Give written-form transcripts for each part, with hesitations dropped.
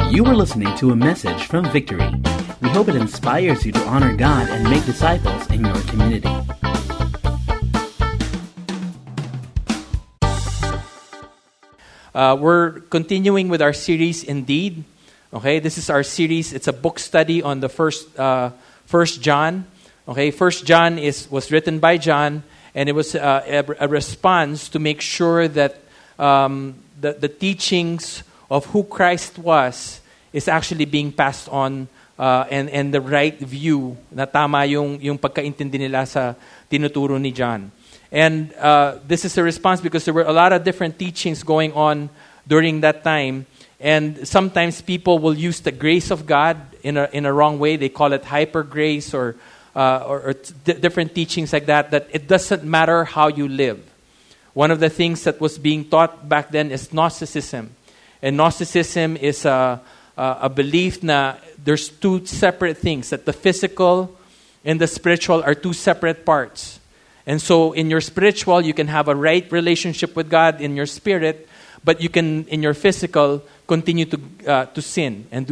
You are listening to a message from Victory. We hope it inspires you to honor God and make disciples in your community. We're continuing with our series, Indeed. Okay, this is our series. It's a book study on the First John. Okay, First John was written by John, and it was a response to make sure that the teachings of who Christ was is actually being passed on, and the right view na tama yung pagkaintindi nila sa tinuturo ni John. And this is a response because there were a lot of different teachings going on during that time. And sometimes people will use the grace of God in a wrong way. They call it hyper grace or different teachings like that. That it doesn't matter how you live. One of the things that was being taught back then is Gnosticism, and Gnosticism is a belief na there's two separate things, that the physical and the spiritual are two separate parts. And so in your spiritual, you can have a right relationship with God in your spirit, but you can, in your physical, continue to sin and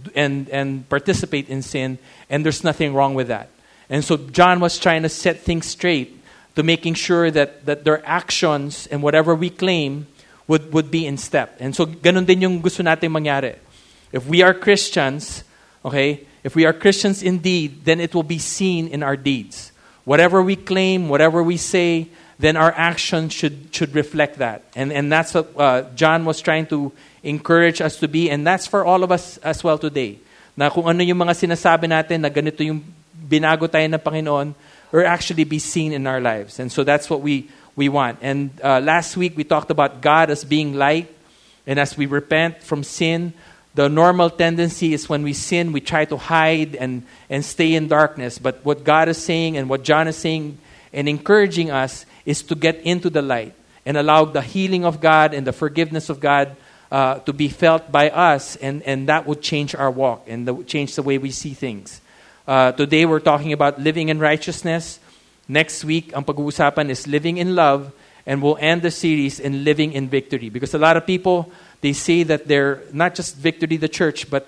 and participate in sin, and there's nothing wrong with that. And so John was trying to set things straight to making sure that their actions and whatever we claim would be in step. And so ganun din yung gusto natin mangyari. If we are Christians, okay, if we are Christians indeed, then it will be seen in our deeds. Whatever we claim, whatever we say, then our actions should reflect that. And that's what John was trying to encourage us to be. And that's for all of us as well today. Na kung ano yung mga sinasabi natin na ganito yung binago tayo ng Panginoon, or actually be seen in our lives. And so that's what we want. And last week we talked about God as being light. And as we repent from sin, the normal tendency is when we sin, we try to hide and stay in darkness. But what God is saying and what John is saying and encouraging us is to get into the light and allow the healing of God and the forgiveness of God to be felt by us. And that would change our walk and change the way we see things. Today we're talking about living in righteousness. Next week, ang pag-uusapan is living in love. And we'll end the series in living in victory. Because a lot of people, they say that they're not just Victory the church, but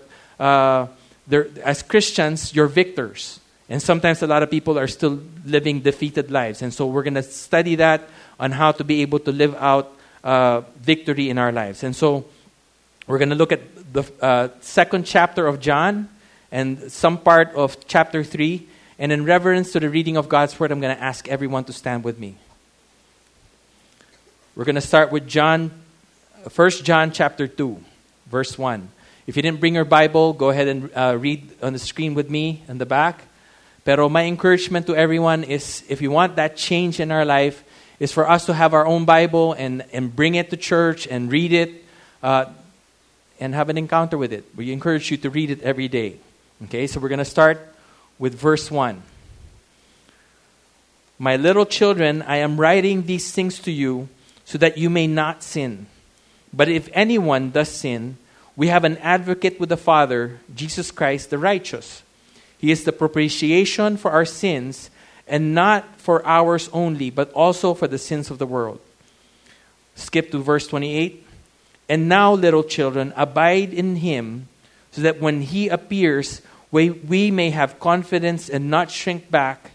as Christians, you're victors. And sometimes a lot of people are still living defeated lives. And so we're going to study that on how to be able to live out victory in our lives. And so we're going to look at the second chapter of John and some part of chapter 3. And in reverence to the reading of God's Word, I'm going to ask everyone to stand with me. We're going to start with 1 John chapter 2, verse 1. If you didn't bring your Bible, go ahead and read on the screen with me in the back. Pero my encouragement to everyone is, if you want that change in our life, is for us to have our own Bible and bring it to church and read it and have an encounter with it. We encourage you to read it every day. Okay, so we're going to start with verse 1. My little children, I am writing these things to you so that you may not sin. But if anyone does sin, we have an advocate with the Father, Jesus Christ the righteous. He is the propitiation for our sins, and not for ours only, but also for the sins of the world. Skip to verse 28. And now, little children, abide in Him, so that when He appears, we may have confidence and not shrink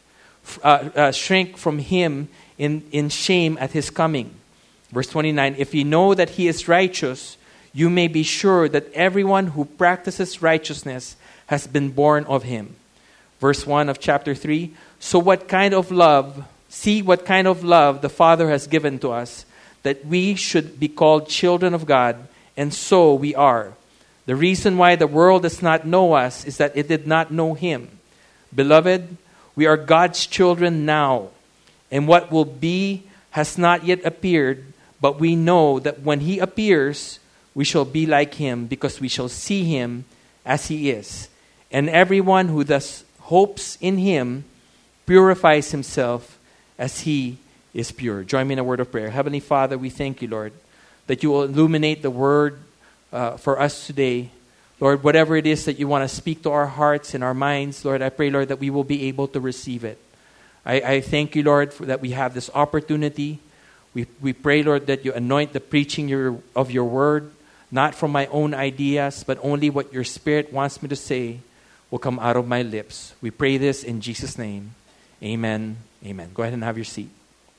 from Him in shame at His coming. Verse 29, if you know that He is righteous, you may be sure that everyone who practices righteousness has been born of Him. Verse 1 of chapter 3, see what kind of love the Father has given to us, that we should be called children of God, and so we are. The reason why the world does not know us is that it did not know Him. Beloved, we are God's children now, and what will be has not yet appeared, but we know that when He appears, we shall be like Him, because we shall see Him as He is. And everyone who thus hopes in Him purifies himself as He is pure. Join me in a word of prayer. Heavenly Father, we thank You, Lord, that You will illuminate the Word for us today. Lord, whatever it is that You want to speak to our hearts and our minds, Lord, I pray, Lord, that we will be able to receive it. I thank You, Lord, that we have this opportunity. We pray, Lord, that You anoint the preaching of Your word, not from my own ideas, but only what your Spirit wants me to say will come out of my lips. We pray this in Jesus' name. Amen. Amen. Go ahead and have your seat.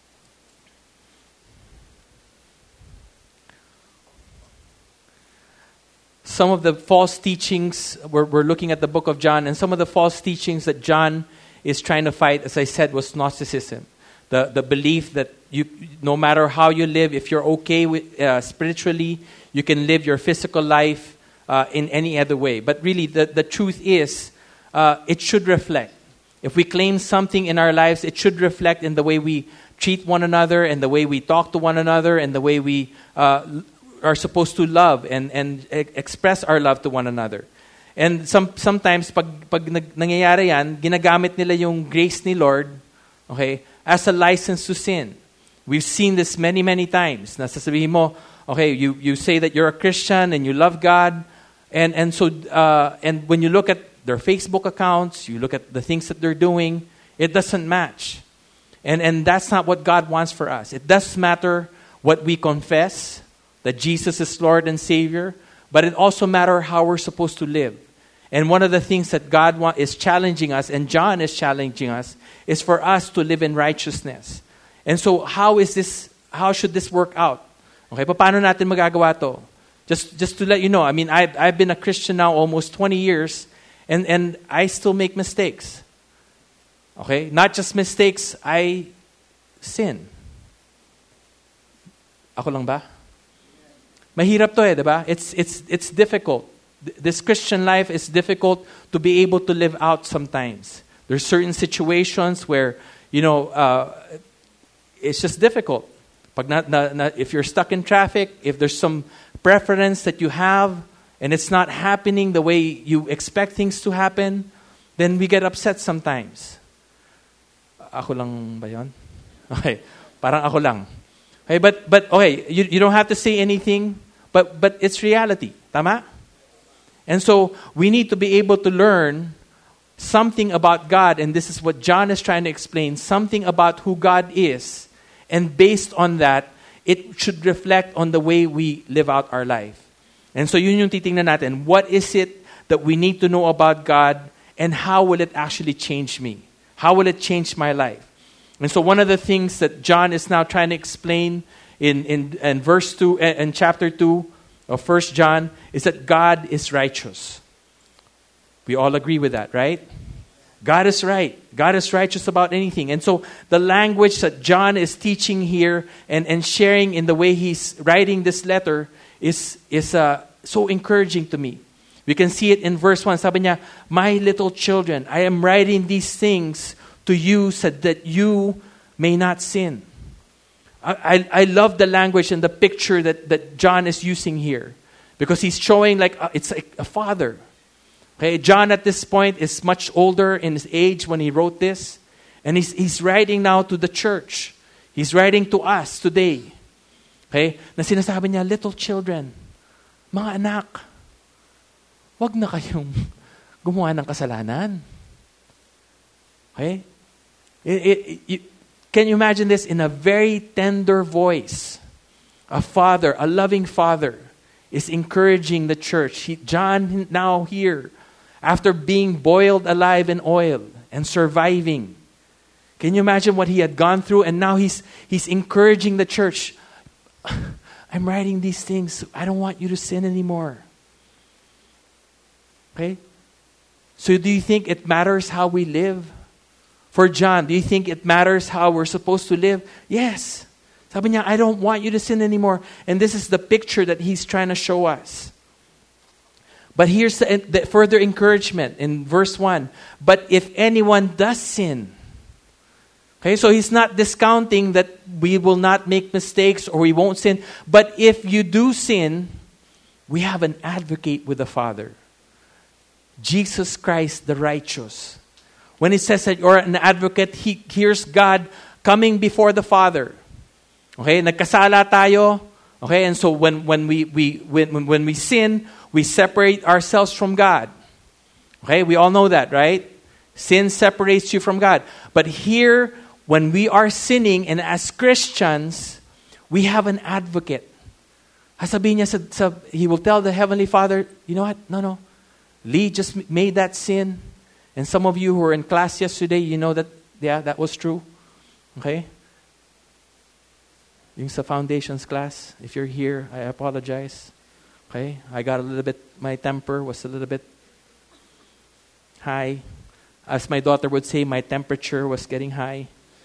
Some of the false teachings, we're looking at the book of John, and some of the false teachings that John is trying to fight, as I said, was Gnosticism. The belief that no matter how you live, if you're okay with spiritually, you can live your physical life in any other way. But really, the truth is, it should reflect. If we claim something in our lives, it should reflect in the way we treat one another, and the way we talk to one another, and the way we are supposed to love and express our love to one another. And sometimes, pag nangyayari yan, ginagamit nila yung grace ni Lord, okay, as a license to sin. We've seen this many, many times. Nasasabihin mo, okay, you say that you're a Christian and you love God, and so when you look at their Facebook accounts, you look at the things that they're doing, it doesn't match. And that's not what God wants for us. It does matter what we confess, that Jesus is Lord and Savior, but it also matters how we're supposed to live. And one of the things that God is challenging us, and John is challenging us, is for us to live in righteousness. And so how should this work out? Okay, paano natin magagawa to? Just to let you know, I mean, I've been a Christian now almost 20 years, and I still make mistakes. Okay? Not just mistakes, I sin. Ako lang ba? Mahirap to diba? It's difficult. This Christian life is difficult to be able to live out sometimes. There's certain situations where, it's just difficult. If you're stuck in traffic, if there's some preference that you have, and it's not happening the way you expect things to happen, then we get upset sometimes. Ako lang ba yun? Okay, parang ako lang. Okay, but okay, you don't have to say anything, but it's reality. Tama? And so we need to be able to learn something about God, and this is what John is trying to explain, something about who God is. And based on that, it should reflect on the way we live out our life. And so yun yung titingnan natin. What is it that we need to know about God, and how will it actually change me? How will it change my life? And so one of the things that John is now trying to explain in verse 2 and chapter 2 of 1 John is that God is righteous. We all agree with that, right? God is right. God is righteous about anything. And so the language that John is teaching here and sharing in the way he's writing this letter is so encouraging to me. We can see it in verse 1. Sabi niya, "My little children, I am writing these things to you so that you may not sin." I love the language and the picture that John is using here, because he's showing it's like a father. Okay, John at this point is much older in his age when he wrote this, and he's writing now to the church. He's writing to us today. Okay, na sinasabi niya, little children, mga anak, wag na kayong gumawa ng kasalanan. Okay? Can you imagine this in a very tender voice? A father, a loving father, is encouraging the church. John now here, after being boiled alive in oil and surviving. Can you imagine what he had gone through? And now he's encouraging the church. I'm writing these things. I don't want you to sin anymore. Okay? So do you think it matters how we live? For John, do you think it matters how we're supposed to live? Yes. Sabi niya, I don't want you to sin anymore. And this is the picture that he's trying to show us. But here's the further encouragement in verse 1. But if anyone does sin. Okay, so he's not discounting that we will not make mistakes or we won't sin. But if you do sin, we have an advocate with the Father. Jesus Christ the righteous. When it says that you're an advocate, here's God coming before the Father. Okay, nagkasala tayo. Okay, and so when we sin, we separate ourselves from God. Okay, we all know that, right? Sin separates you from God. But here, when we are sinning, and as Christians, we have an advocate. Sasabihin niya he will tell the Heavenly Father, you know what? No. Lee just made that sin. And some of you who were in class yesterday, you know that, yeah, that was true. Okay? Yung sa foundations class, if you're here, I apologize. Okay? I got my temper was a little bit high. As my daughter would say, my temperature was getting high.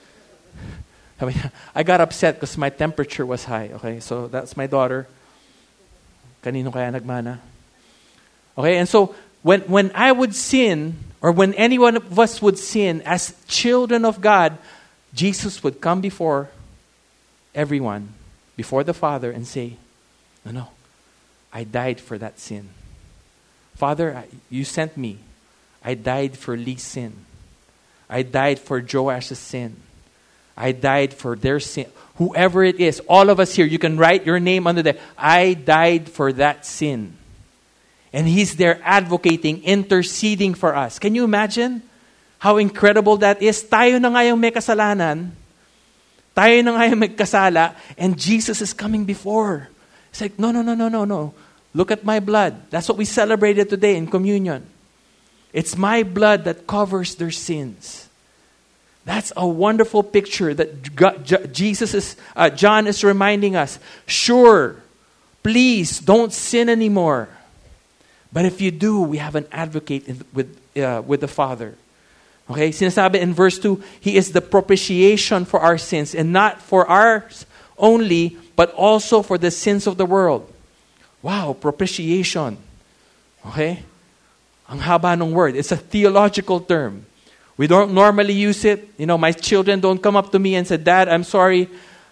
I got upset because my temperature was high. Okay? So that's my daughter. Kanino kaya nagmana? Okay? And so, when I would sin, or when any one of us would sin as children of God, Jesus would come before everyone, before the Father, and say, no, I died for that sin. Father, you sent me. I died for Lee's sin. I died for Joash's sin. I died for their sin. Whoever it is, all of us here, you can write your name under there. I died for that sin. And He's there advocating, interceding for us. Can you imagine how incredible that is? Tayo na nga yung may kasalanan. Tayo na nga yung may kasala. And Jesus is coming before. It's like, no. Look at my blood. That's what we celebrated today in communion. It's my blood that covers their sins. That's a wonderful picture that John is reminding us. Sure, please don't sin anymore. But if you do, we have an advocate with the Father. Okay, sinasabi in verse 2, He is the propitiation for our sins, and not for ours only, but also for the sins of the world. Wow, propitiation. Okay? Ang haba ng word. It's a theological term. We don't normally use it. You know, my children don't come up to me and say, Dad, I'm sorry.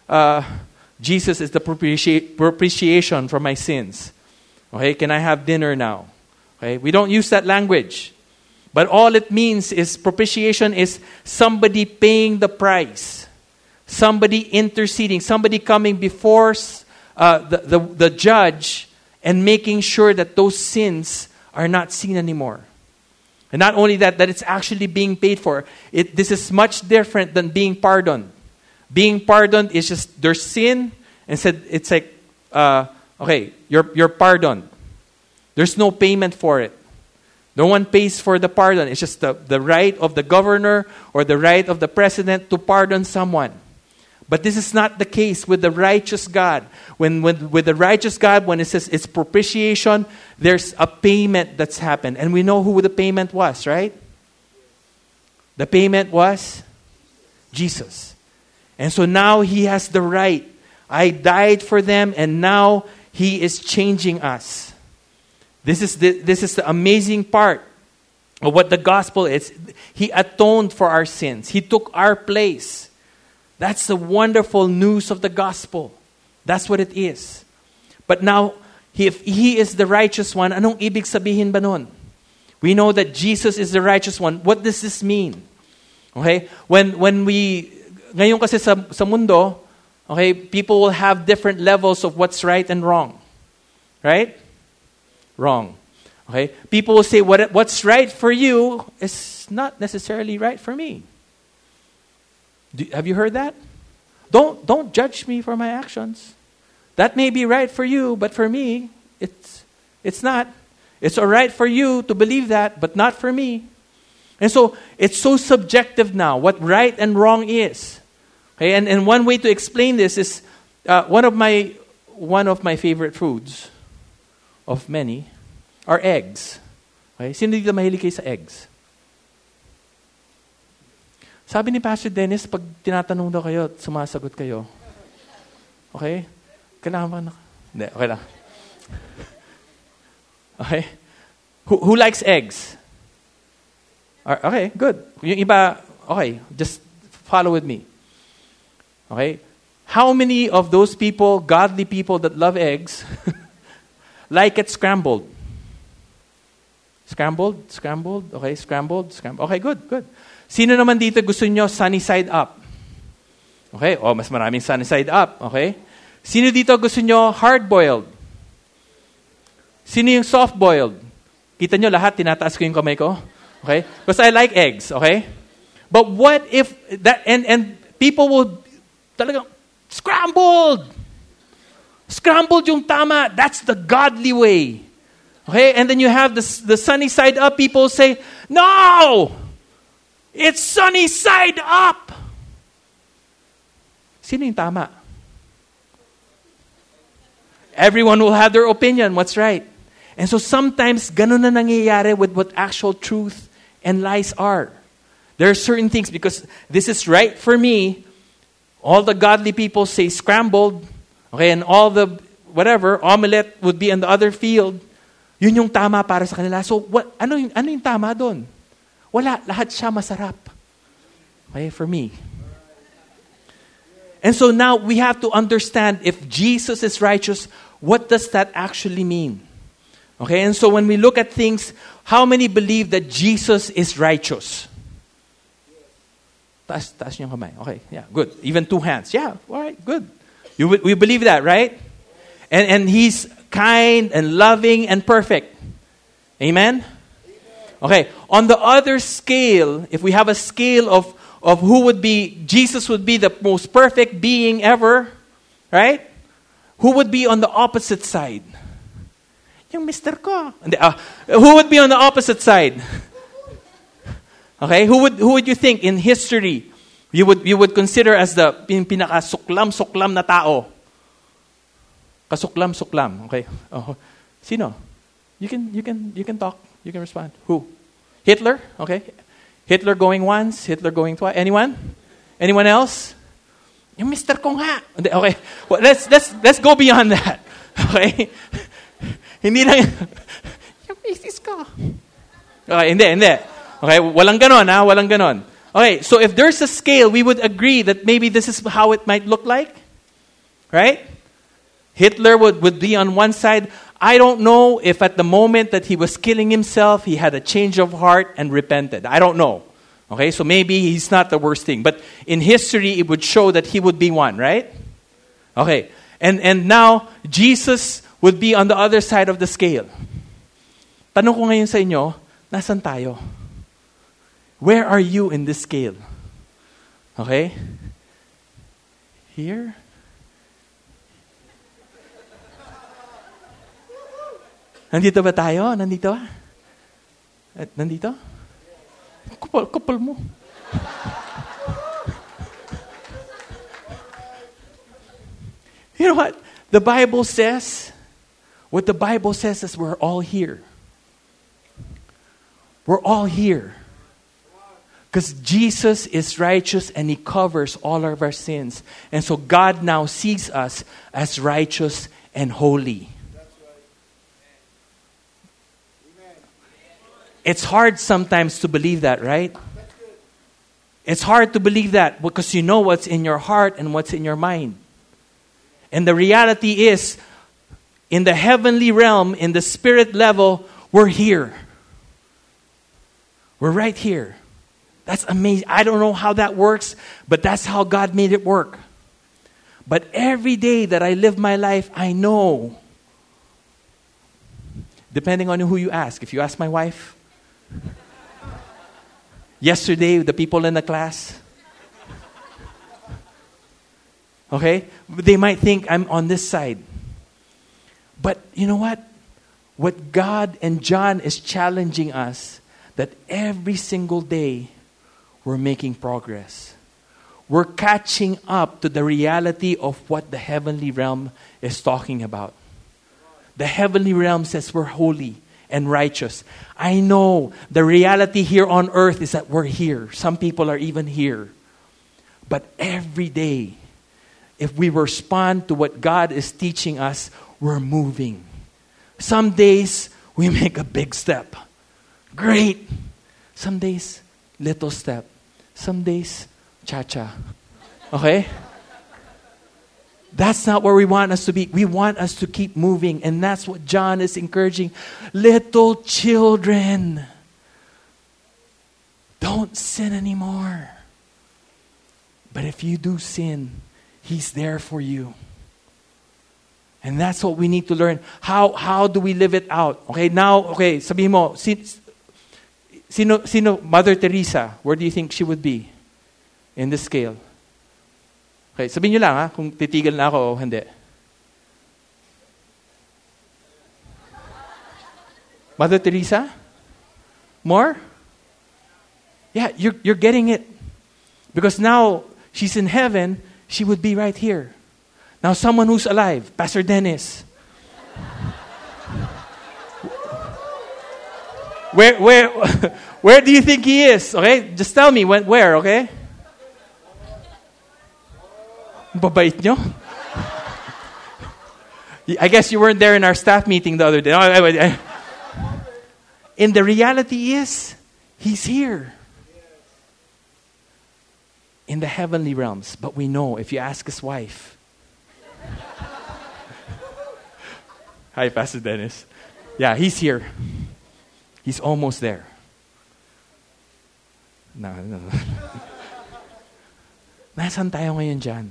Jesus is the propitiation for my sins. Okay, can I have dinner now? Okay, we don't use that language. But all it means is propitiation is somebody paying the price. Somebody interceding. Somebody coming before the judge and making sure that those sins are not seen anymore. And not only that it's actually being paid for. This is much different than being pardoned. Being pardoned is just their sin, and said it's like, okay, you're pardoned. There's no payment for it. No one pays for the pardon. It's just the right of the governor or the right of the president to pardon someone. But this is not the case with the righteous God. With the righteous God, when it says it's propitiation, there's a payment that's happened. And we know who the payment was, right? The payment was Jesus. And so now He has the right. I died for them, and now He is changing us. This is the amazing part of what the gospel is. He atoned for our sins. He took our place. That's the wonderful news of the gospel. That's what it is. But now, if He is the righteous one, anong ibig sabihin ba nun? We know that Jesus is the righteous one. What does this mean? Okay? When we, ngayon kasi sa mundo, okay, people will have different levels of what's right and wrong. Right? Wrong. Okay? People will say what's right for you is not necessarily right for me. Have you heard that? Don't judge me for my actions. That may be right for you, but for me, it's not. It's all right for you to believe that, but not for me. And so it's so subjective now what right and wrong is. Okay, and one way to explain this is one of my favorite foods of many are eggs. Okay, sino dito mahilig kayo sa eggs? Sabi ni Pastor Dennis, pag tinatanong daw kayo, sumasagot kayo. Okay? Kailangan ba na? Hindi, okay lang. Okay? Who likes eggs? Okay, good. Yung iba, okay, just follow with me. Okay? How many of those people, godly people that love eggs, like it scrambled? Scrambled? Okay, scrambled. Okay, good. Sino naman dito gusto nyo sunny side up? Okay, mas maraming sunny side up. Okay? Sino dito gusto nyo hard-boiled? Sino yung soft-boiled? Kita nyo lahat, tinataas ko yung kamay ko. Okay? Because I like eggs. Okay? But what if, that and people will talagang scrambled! Scrambled yung tama. That's the godly way. Okay? And then you have the sunny side up. People say, no! It's sunny side up! Sino yung tama? Everyone will have their opinion. What's right? And so sometimes, ganun na nangyayari with what actual truth and lies are. There are certain things, because this is right for me, all the godly people say scrambled, okay, and all the, whatever, omelette would be in the other field. Yun yung tama para sa kanila. So, ano yung tama doon? Wala. Lahat siya masarap. Okay, for me. And so now we have to understand, if Jesus is righteous, what does that actually mean? Okay, and so when we look at things, how many believe that Jesus is righteous? Taas niyo yung kamay. Okay, yeah, good. Even 2 hands. Yeah, all right, good. We believe that, right? And He's kind and loving and perfect. Amen? Okay, on the other scale, if we have a scale of who would be, Jesus would be the most perfect being ever, right? Who would be on the opposite side? Yung mister ko. Who would be on the opposite side? Okay, who would you think in history you would consider as the pinaka-suklam na tao? Kasuklam. Okay. Oh, sino? You can talk. You can respond. Who? Hitler? Okay. Hitler going once, Hitler going twice. Anyone? Anyone else? Yung mister ko nga. Okay. Well, let's go beyond that. Okay. Hindi lang yung misis ko. Okay, hindi. Okay, walang ganon, ha? Walang ganon. Okay, so if there's a scale, we would agree that maybe this is how it might look like. Right? Hitler would be on one side. I don't know if at the moment that he was killing himself, he had a change of heart and repented. I don't know. Okay, so maybe he's not the worst thing. But in history, it would show that he would be one, right? Okay, and now, Jesus would be on the other side of the scale. Tanong ko ngayon sa inyo, nasan tayo? Where are you in this scale? Okay? Here? Nandito ba tayo? Nandito? Nandito? Kupal mo. You know what? The Bible says, what the Bible says is we're all here. We're all here. Because Jesus is righteous and He covers all of our sins. And so God now sees us as righteous and holy. It's hard sometimes to believe that, right? It's hard to believe that because you know what's in your heart and what's in your mind. And the reality is, in the heavenly realm, in the spirit level, we're here. We're right here. That's amazing. I don't know how that works, but that's how God made it work. But every day that I live my life, I know, depending on who you ask. If you ask my wife, yesterday, the people in the class, okay, they might think I'm on this side. But you know what? What God and John is challenging us, that every single day we're making progress. We're catching up to the reality of what the heavenly realm is talking about. The heavenly realm says we're holy and righteous. I know the reality here on earth is that we're here. Some people are even here. But every day, if we respond to what God is teaching us, we're moving. Some days, we make a big step. Great. Some days, little step. Some days, cha-cha. Okay? That's not where we want us to be. We want us to keep moving. And that's what John is encouraging. Little children, don't sin anymore. But if you do sin, He's there for you. And that's what we need to learn. How do we live it out? Okay, now, okay, sabihin mo, sino Mother Teresa, where do you think she would be in this scale? Okay, sabihin nyo lang kung titigil na ako o hindi. Mother Teresa? More? Yeah, you're getting it. Because now she's in heaven, she would be right here. Now someone who's alive, Pastor Dennis. Where do you think he is? Okay? Just tell me where, okay? Babait nyo? I guess you weren't there in our staff meeting the other day. And the reality is, he's here. In the heavenly realms. But we know, if you ask his wife. Hi, Pastor Dennis. Yeah, he's here. He's almost there. No. Nasaan tayo ngayon dyan?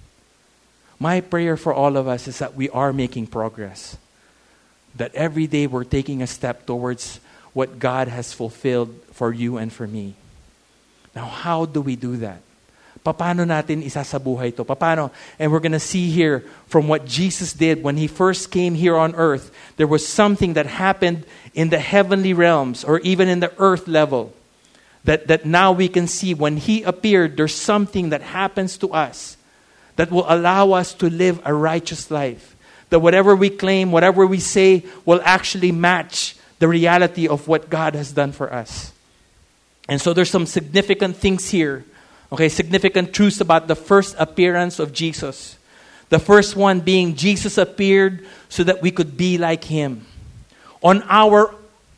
My prayer for all of us is that we are making progress. That every day we're taking a step towards what God has fulfilled for you and for me. Now, how do we do that? Paano natin isasabuhay ito? Paano? And we're going to see here from what Jesus did when he first came here on earth. There was something that happened in the heavenly realms or even in the earth level that now we can see when he appeared, there's something that happens to us that will allow us to live a righteous life. That whatever we claim, whatever we say will actually match the reality of what God has done for us. And so there's some significant things here. Okay, significant truths about the first appearance of Jesus. The first one being Jesus appeared so that we could be like him. On our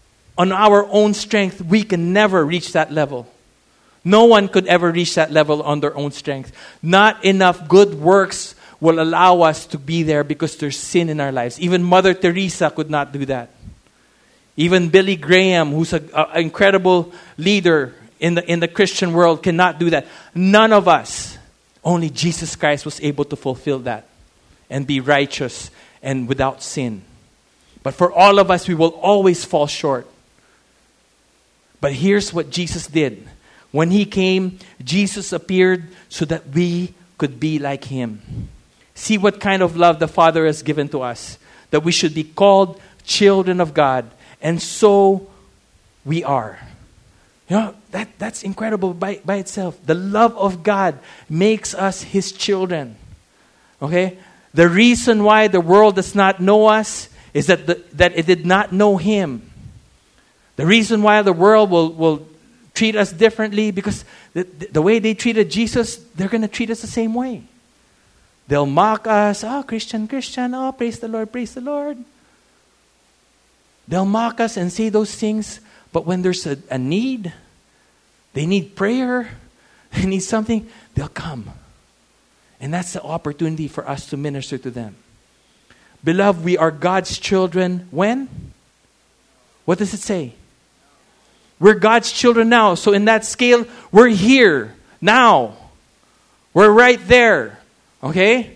own strength, we can never reach that level. No one could ever reach that level on their own strength. Not enough good works will allow us to be there because there's sin in our lives. Even Mother Teresa could not do that. Even Billy Graham, who's an incredible leader in the Christian world, cannot do that. None of us. Only Jesus Christ was able to fulfill that and be righteous and without sin. But for all of us, we will always fall short. But here's what Jesus did. When he came, Jesus appeared so that we could be like him. See what kind of love the Father has given to us. That we should be called children of God. And so we are. You know, that's incredible by itself. The love of God makes us his children. Okay? The reason why the world does not know us is that it did not know him. The reason why the world will treat us differently, because the way they treated Jesus, they're going to treat us the same way. They'll mock us. Oh, Christian. Oh, praise the Lord, praise the Lord. They'll mock us and say those things. But when there's a need, they need prayer, they need something, they'll come. And that's the opportunity for us to minister to them. Beloved, we are God's children when? What does it say? We're God's children now. So in that scale, we're here now. We're right there. Okay?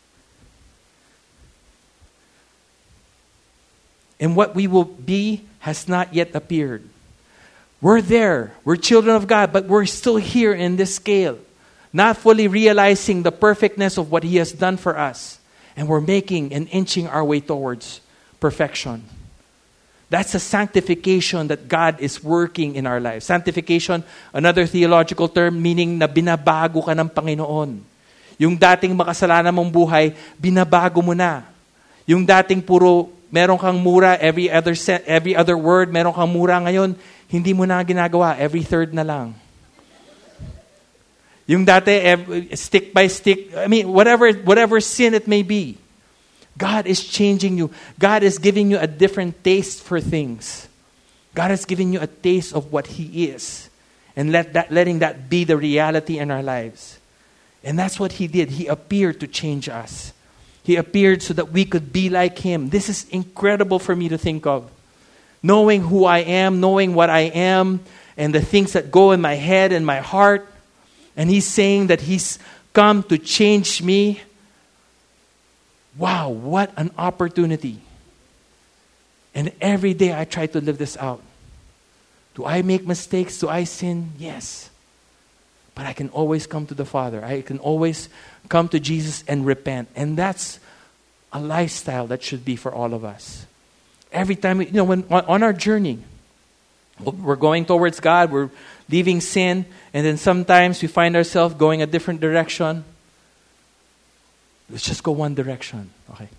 And what we will be has not yet appeared. We're there. We're children of God, but we're still here in this scale. Not fully realizing the perfectness of what he has done for us. And we're making and inching our way towards perfection. That's a sanctification that God is working in our lives. Sanctification, another theological term, meaning na binabago ka ng Panginoon. Yung dating makasalanan mong buhay, binabago mo na. Yung dating puro meron kang mura, every other word, meron kang mura ngayon, hindi mo na ginagawa, every third na lang. Yung dati, stick by stick, whatever sin it may be. God is changing you. God is giving you a different taste for things. God is giving you a taste of what he is. And letting that be the reality in our lives. And that's what he did. He appeared to change us. He appeared so that we could be like him. This is incredible for me to think of. Knowing who I am, knowing what I am, and the things that go in my head and my heart. And he's saying that he's come to change me. Wow, what an opportunity. And every day I try to live this out. Do I make mistakes? Do I sin? Yes. But I can always come to the Father. I can always come to Jesus and repent. And that's a lifestyle that should be for all of us. Every time, when on our journey, we're going towards God, we're leaving sin, and then sometimes we find ourselves going a different direction. Let's just go one direction, okay?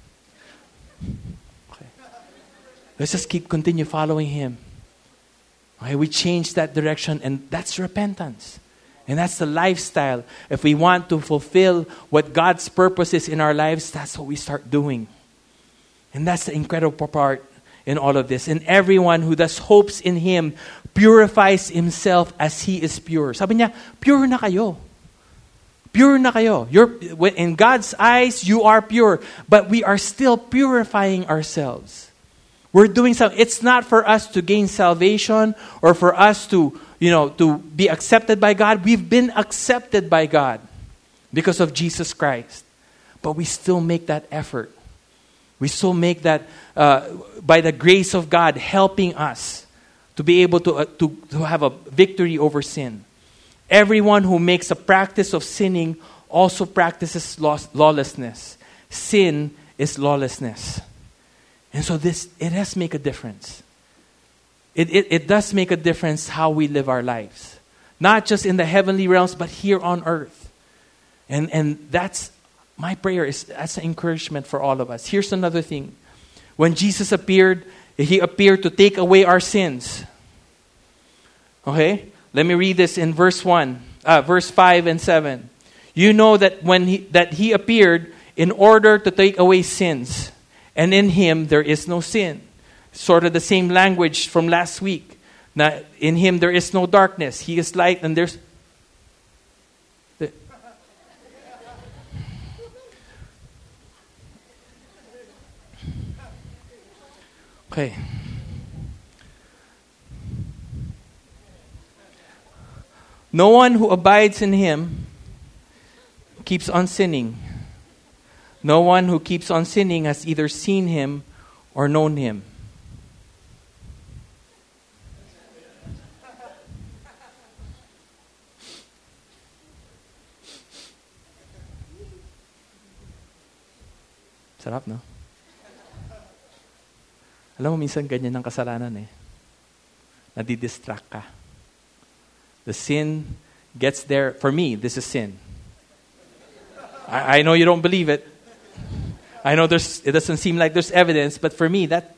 Let's just continue following Him. Okay, we change that direction, and that's repentance. And that's the lifestyle. If we want to fulfill what God's purpose is in our lives, that's what we start doing. And that's the incredible part in all of this. And everyone who thus hopes in Him purifies himself as He is pure. Sabi niya, pure na kayo. Pure na kayo. In God's eyes, you are pure. But we are still purifying ourselves. We're doing something. It's not for us to gain salvation or for us to be accepted by God. We've been accepted by God because of Jesus Christ. But we still make that effort. We still make that by the grace of God helping us to be able to have a victory over sin. Everyone who makes a practice of sinning also practices lawlessness. Sin is lawlessness. And so it has to make a difference. It does make a difference how we live our lives. Not just in the heavenly realms, but here on earth. And that's my prayer. That's an encouragement for all of us. Here's another thing. When Jesus appeared, He appeared to take away our sins. Okay? Let me read this in verse 5 and 7. You know that that He appeared in order to take away sins. And in Him there is no sin. Sort of the same language from last week. Now, in Him there is no darkness. He is light and there's... Okay. No one who abides in Him keeps on sinning. No one who keeps on sinning has either seen Him or known Him. Sarap, no? Alam mo, minsan ganyan ang kasalanan eh. Nadidistract ka. The sin gets there. For me, this is sin. I know you don't believe it. I know it doesn't seem like there's evidence, but for me, that's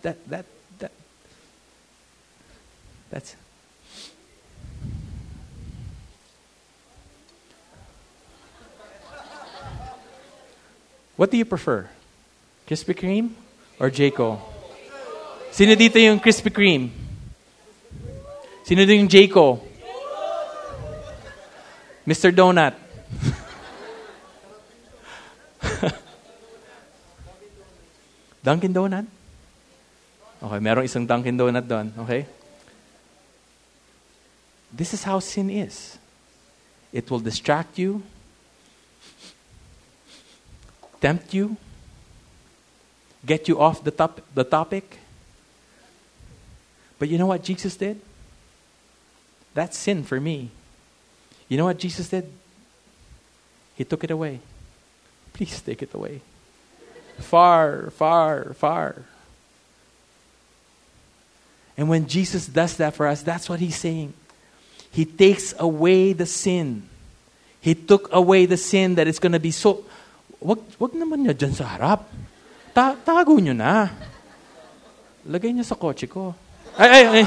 What do you prefer? Krispy Kreme or Jayco? Sino dito yung Krispy Kreme? Sino dito yung Jayco? Mr. Donut. Dunkin' Donut? Okay, merong isang Dunkin' Donut doon. Okay? This is how sin is. It will distract you, tempt you, get you off the topic. But you know what Jesus did? That's sin for me. You know what Jesus did? He took it away. Please take it away. Far, far, far. And when Jesus does that for us, that's what He's saying. He takes away the sin. He took away the sin that is going to be so... Wag naman niya dyan sa harap. Tago niyo na. Lagay niyo sa kotse ko. Ay.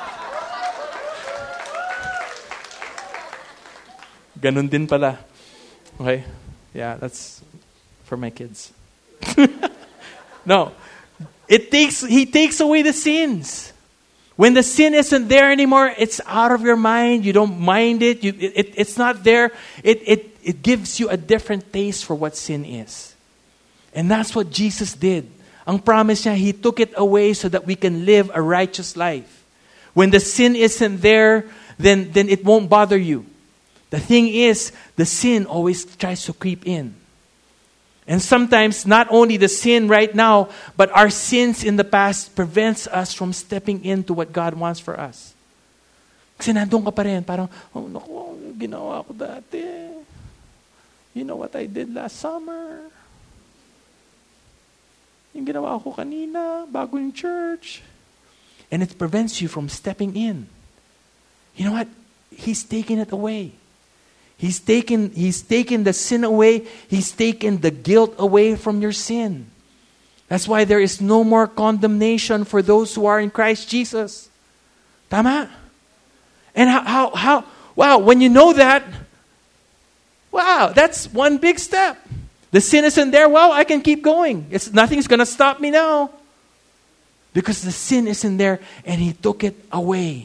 Ganun din pala. Okay? Yeah, that's for my kids. No. He takes away the sins. When the sin isn't there anymore, it's out of your mind. You don't mind it. It's not there. It gives you a different taste for what sin is. And that's what Jesus did. Ang promise niya, He took it away so that we can live a righteous life. When the sin isn't there, then it won't bother you. The thing is, the sin always tries to creep in. And sometimes, not only the sin right now, but our sins in the past prevents us from stepping into what God wants for us. Kasi nandun ka pa rin, parang, oh, naku, ginawa ko dati. You know what I did last summer? Yung ginawa ko kanina, bago yung church. And it prevents you from stepping in. You know what? He's taken it away. He's taken the sin away. He's taken the guilt away from your sin. That's why there is no more condemnation for those who are in Christ Jesus. Tama? And how wow, when you know that, wow, that's one big step. The sin isn't there. Well, I can keep going. Nothing's going to stop me now. Because the sin isn't there and He took it away.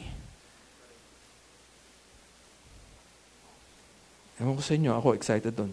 Ewan ko sa inyo, ako excited dun.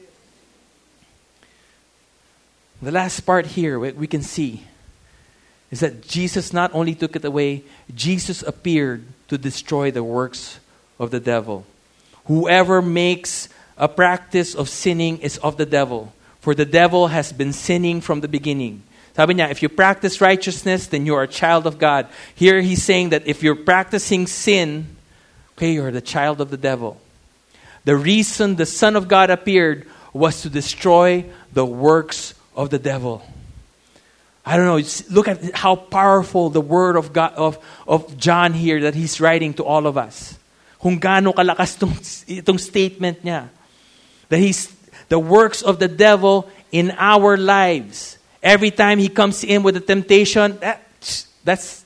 The last part here, we can see, is that Jesus not only took it away, Jesus appeared to destroy the works of the devil. Whoever makes a practice of sinning is of the devil. For the devil has been sinning from the beginning. Sabi niya, if you practice righteousness, then you are a child of God. Here he's saying that if you're practicing sin, okay, you're the child of the devil. The reason the Son of God appeared was to destroy the works of the devil. I don't know, look at how powerful the word of God of John here that he's writing to all of us. Kung gaano kalakas itong statement niya. That the works of the devil in our lives. Every time he comes in with a temptation, that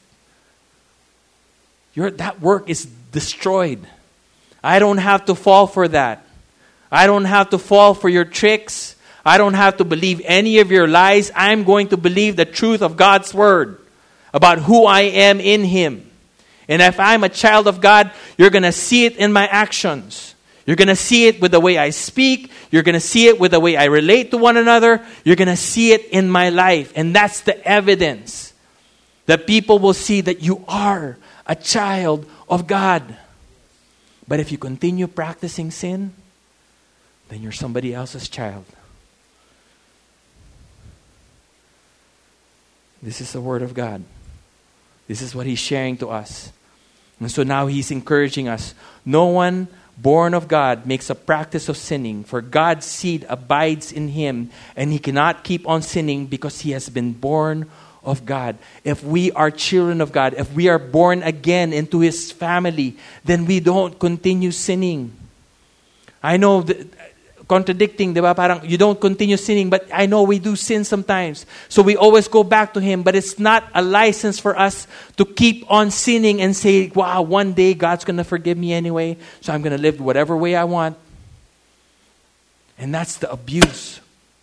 work is destroyed. I don't have to fall for that. I don't have to fall for your tricks. I don't have to believe any of your lies. I'm going to believe the truth of God's word about who I am in Him. And if I'm a child of God, you're going to see it in my actions. You're going to see it with the way I speak. You're going to see it with the way I relate to one another. You're going to see it in my life. And that's the evidence that people will see that you are a child of God. But if you continue practicing sin, then you're somebody else's child. This is the Word of God. This is what He's sharing to us. And so now He's encouraging us. No one born of God makes a practice of sinning, for God's seed abides in him, and he cannot keep on sinning because he has been born of God. If we are children of God, if we are born again into His family, then we don't continue sinning. I know, contradicting, diba? Parang you don't continue sinning, but I know we do sin sometimes. So we always go back to Him, but it's not a license for us to keep on sinning and say, wow, one day God's going to forgive me anyway, so I'm going to live whatever way I want. And that's the abuse.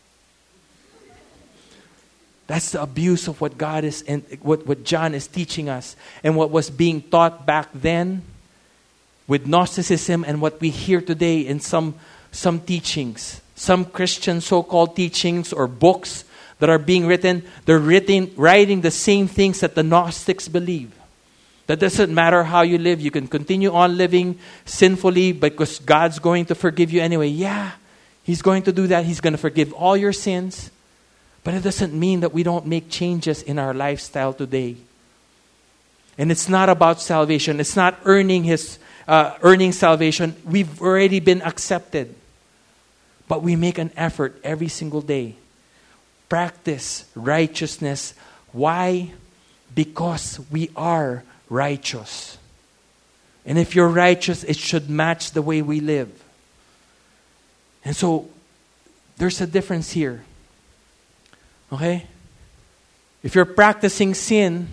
That's the abuse of what God is and what John is teaching us, and what was being taught back then with Gnosticism, and what we hear today in some teachings, some Christian so-called teachings or books that are being written. They're writing the same things that the Gnostics believe. That doesn't matter how you live. You can continue on living sinfully because God's going to forgive you anyway. Yeah, He's going to do that. He's going to forgive all your sins. But it doesn't mean that we don't make changes in our lifestyle today. And it's not about salvation. It's not earning salvation. We've already been accepted. But we make an effort every single day. Practice righteousness. Why? Because we are righteous. And if you're righteous, it should match the way we live. And so, there's a difference here. Okay? If you're practicing sin,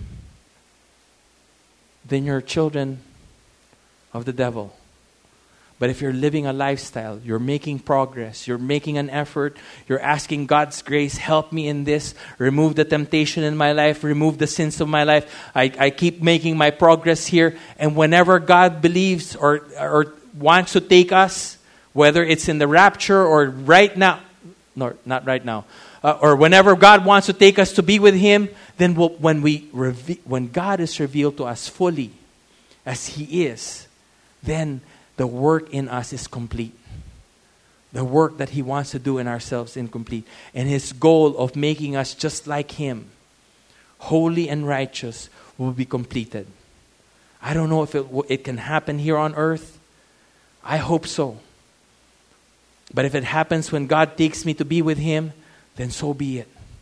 then you're children of the devil. But if you're living a lifestyle, you're making progress, you're making an effort, you're asking God's grace, help me in this, remove the temptation in my life, remove the sins of my life. I keep making my progress here. And whenever God believes or wants to take us, whether it's in the rapture or right now, no, not right now, or whenever God wants to take us to be with Him, then when God is revealed to us fully as He is, then the work in us is complete. The work that He wants to do in ourselves is complete. And His goal of making us just like Him, holy and righteous, will be completed. I don't know if it can happen here on earth. I hope so. But if it happens when God takes me to be with Him, then so be it.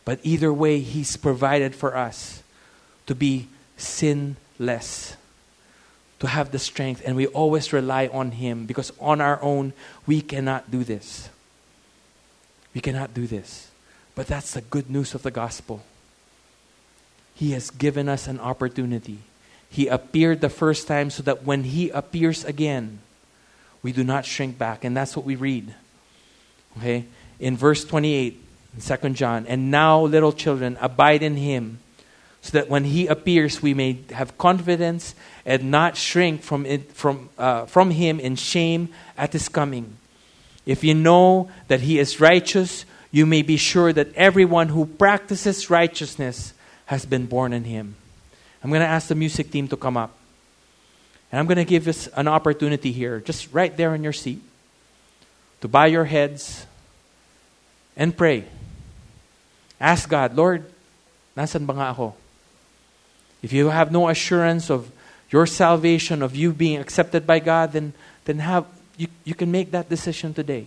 But either way, He's provided for us to be sinless, to have the strength. And we always rely on Him, because on our own, we cannot do this. We cannot do this. But that's the good news of the gospel. He has given us an opportunity. He appeared the first time so that when He appears again, we do not shrink back. And that's what we read. Okay? In verse 28, in 2 John, and now, little children, abide in Him, so that when He appears, we may have confidence and not shrink from Him in shame at His coming. If you know that He is righteous, you may be sure that everyone who practices righteousness has been born in Him. I'm going to ask the music team to come up. And I'm going to give us an opportunity here, just right there in your seat, to bow your heads and pray. Ask God, Lord, nasan ba nga ako? If you have no assurance of your salvation, of you being accepted by God, then you can make that decision today.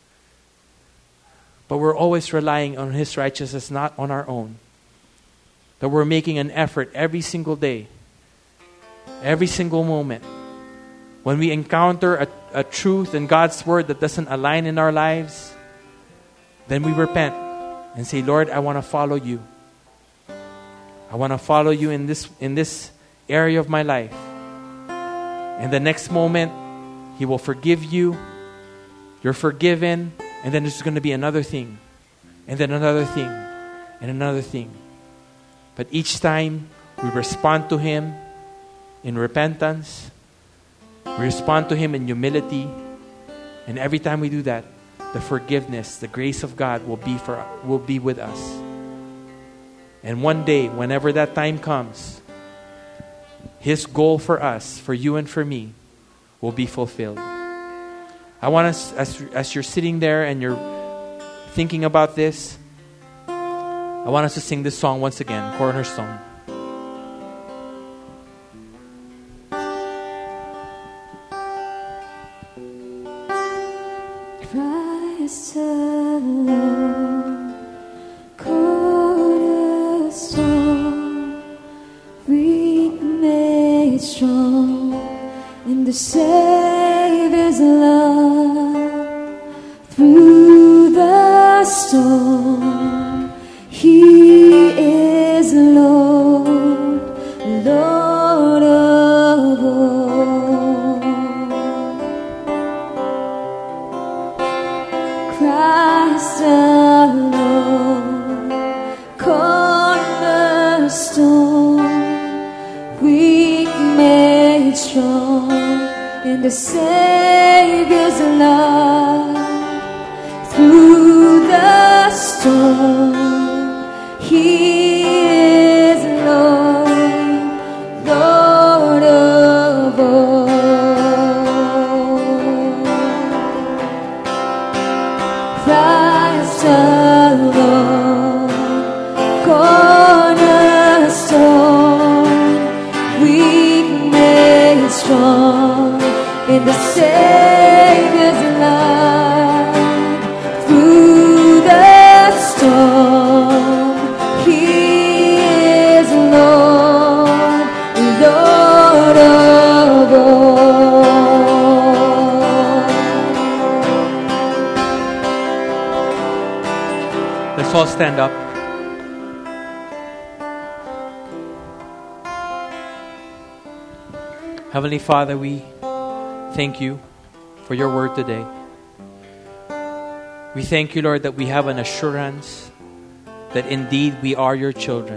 But we're always relying on His righteousness, not on our own. That we're making an effort every single day, every single moment. When we encounter a truth in God's Word that doesn't align in our lives, then we repent and say, Lord, I want to follow You. I want to follow You in this area of my life. And the next moment, He will forgive you. You're forgiven. And then there's going to be another thing. And then another thing. And another thing. But each time we respond to Him in repentance, we respond to Him in humility, and every time we do that, the forgiveness, the grace of God will be with us. And one day, whenever that time comes, His goal for us, for you and for me, will be fulfilled. I want us, as you're sitting there and you're thinking about this, I want us to sing this song once again, Cornerstone. Christ alone, cornerstone, weak made strong in the Savior's love. Through the storm, He is Lord, Lord of all. Christ alone, cornerstone, weak made strong in the Savior's love. Through the storm, He is Lord, Lord of all. Christ alone, cornerstone, weak made strong in the Savior's love. Through the storm, He is Lord, Lord of all. Let's all stand up. Heavenly Father, we thank You for Your word today. We thank You, Lord, that we have an assurance that indeed we are Your children.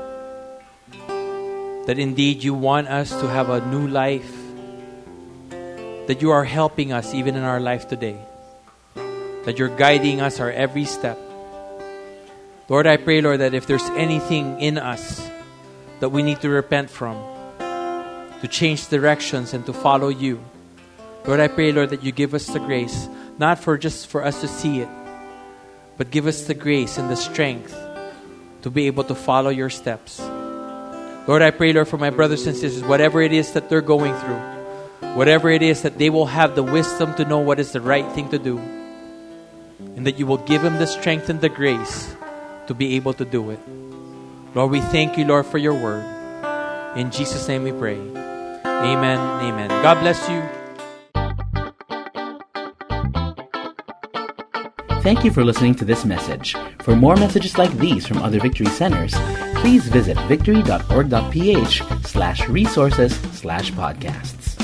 That indeed You want us to have a new life. That You are helping us even in our life today. That You're guiding us our every step. Lord, I pray, Lord, that if there's anything in us that we need to repent from, to change directions and to follow You, Lord, I pray, Lord, that You give us the grace, not just for us to see it, but give us the grace and the strength to be able to follow Your steps. Lord, I pray, Lord, for my brothers and sisters, whatever it is that they're going through, whatever it is, that they will have the wisdom to know what is the right thing to do, and that You will give them the strength and the grace to be able to do it. Lord, we thank you, Lord, for your word. In Jesus' name we pray. Amen. Amen. God bless you. Thank you for listening to this message. For more messages like these from other Victory Centers, please visit victory.org.ph/resources/podcasts.